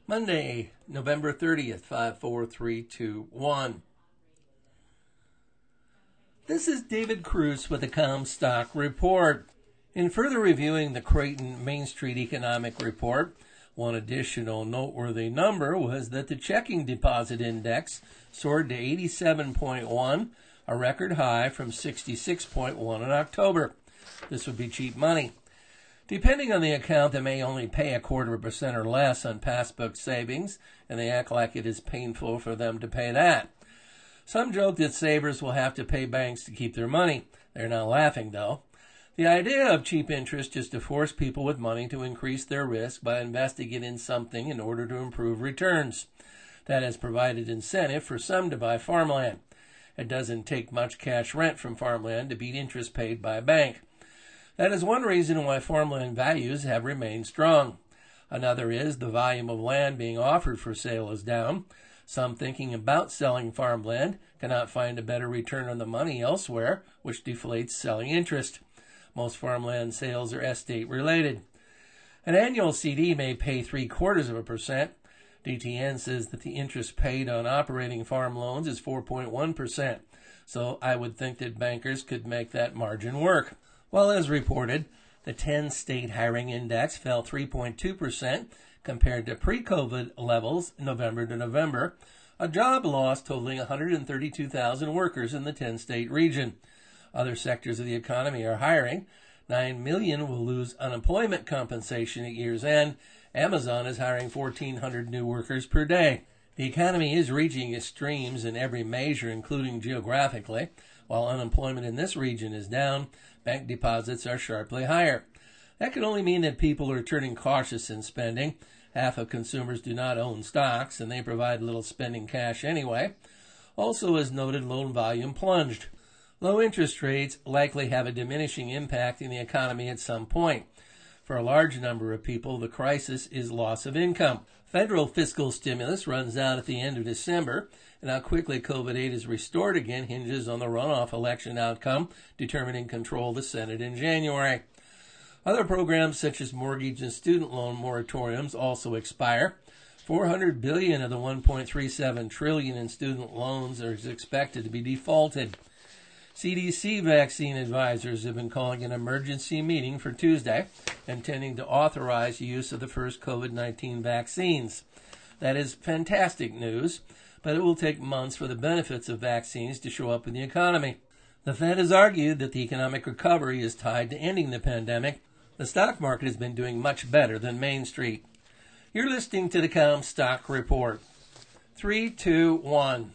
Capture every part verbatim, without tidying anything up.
Monday, November thirtieth, five four three two one. This is David Cruz with the Comstock Report. In further reviewing the Creighton Main Street Economic Report, one additional noteworthy number was that the checking deposit index soared to eighty-seven point one, a record high from sixty-six point one in October. This would be cheap money. Depending on the account, they may only pay a quarter of a percent or less on passbook savings, and they act like it is painful for them to pay that. Some joke that savers will have to pay banks to keep their money. They're not laughing, though. The idea of cheap interest is to force people with money to increase their risk by investing it in something in order to improve returns. That has provided incentive for some to buy farmland. It doesn't take much cash rent from farmland to beat interest paid by a bank. That is one reason why farmland values have remained strong. Another is the volume of land being offered for sale is down. Some thinking about selling farmland cannot find a better return on the money elsewhere, which deflates selling interest. Most farmland sales are estate related. An annual C D may pay three quarters of a percent. D T N says that the interest paid on operating farm loans is four point one percent. So I would think that bankers could make that margin work. Well, as reported, the ten-state hiring index fell three point two percent compared to pre-COVID levels November to November, a job loss totaling one hundred thirty-two thousand workers in the ten-state region. Other sectors of the economy are hiring. nine million will lose unemployment compensation at year's end. Amazon is hiring fourteen hundred new workers per day. The economy is reaching extremes in every measure, including geographically. While unemployment in this region is down, bank deposits are sharply higher. That could only mean that people are turning cautious in spending. Half of consumers do not own stocks, and they provide little spending cash anyway. Also, as noted, loan volume plunged. Low interest rates likely have a diminishing impact in the economy at some point. For a large number of people, the crisis is loss of income. Federal fiscal stimulus runs out at the end of December, and how quickly COVID eight is restored again hinges on the runoff election outcome, determining control of the Senate in January. Other programs such as mortgage and student loan moratoriums also expire. four hundred billion dollars of the one point three seven trillion dollars in student loans are expected to be defaulted. C D C vaccine advisors have been calling an emergency meeting for Tuesday, intending to authorize use of the first COVID nineteen vaccines. That is fantastic news, but it will take months for the benefits of vaccines to show up in the economy. The Fed has argued that the economic recovery is tied to ending the pandemic. The stock market has been doing much better than Main Street. You're listening to the Comstock Report. Three, two, one.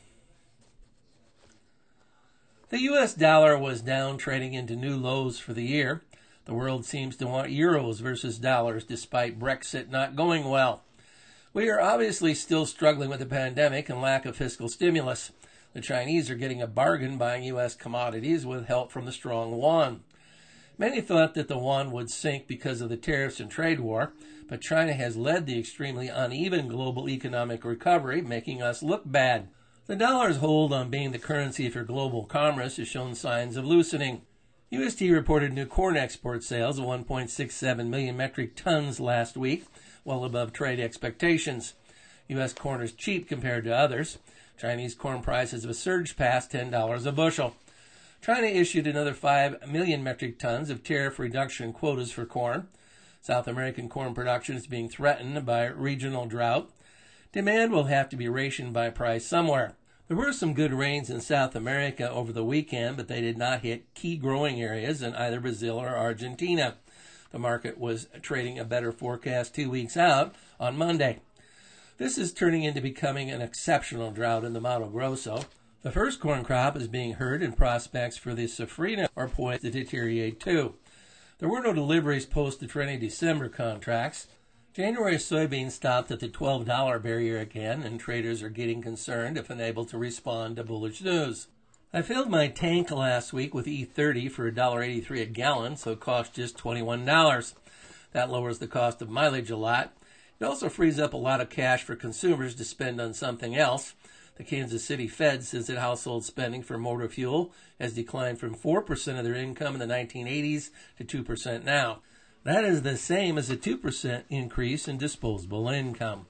The U S dollar was down, trading into new lows for the year. The world seems to want euros versus dollars despite Brexit not going well. We are obviously still struggling with the pandemic and lack of fiscal stimulus. The Chinese are getting a bargain buying U S commodities with help from the strong yuan. Many thought that the yuan would sink because of the tariffs and trade war, but China has led the extremely uneven global economic recovery, making us look bad. The dollar's hold on being the currency for global commerce has shown signs of loosening. U S T reported new corn export sales of one point six seven million metric tons last week, well above trade expectations. U S corn is cheap compared to others. Chinese corn prices have surged past ten dollars a bushel. China issued another five million metric tons of tariff reduction quotas for corn. South American corn production is being threatened by regional drought. Demand will have to be rationed by price somewhere. There were some good rains in South America over the weekend, but they did not hit key growing areas in either Brazil or Argentina. The market was trading a better forecast two weeks out on Monday. This is turning into becoming an exceptional drought in the Mato Grosso. The first corn crop is being hurt, and prospects for the safrinha are poised to deteriorate too. There were no deliveries posted for any December contracts. January soybeans stopped at the twelve dollar barrier again, and traders are getting concerned if unable to respond to bullish news. I filled my tank last week with E thirty for one dollar eighty-three a gallon, so it cost just twenty-one dollars. That lowers the cost of mileage a lot. It also frees up a lot of cash for consumers to spend on something else. The Kansas City Fed says that household spending for motor fuel has declined from four percent of their income in the nineteen eighties to two percent now. That is the same as a two percent increase in disposable income.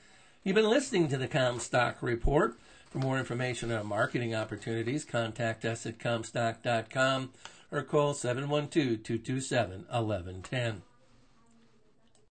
You've been listening to the Comstock Report. For more information on marketing opportunities, contact us at comstock dot com or call seven one two, two two seven, one one one zero.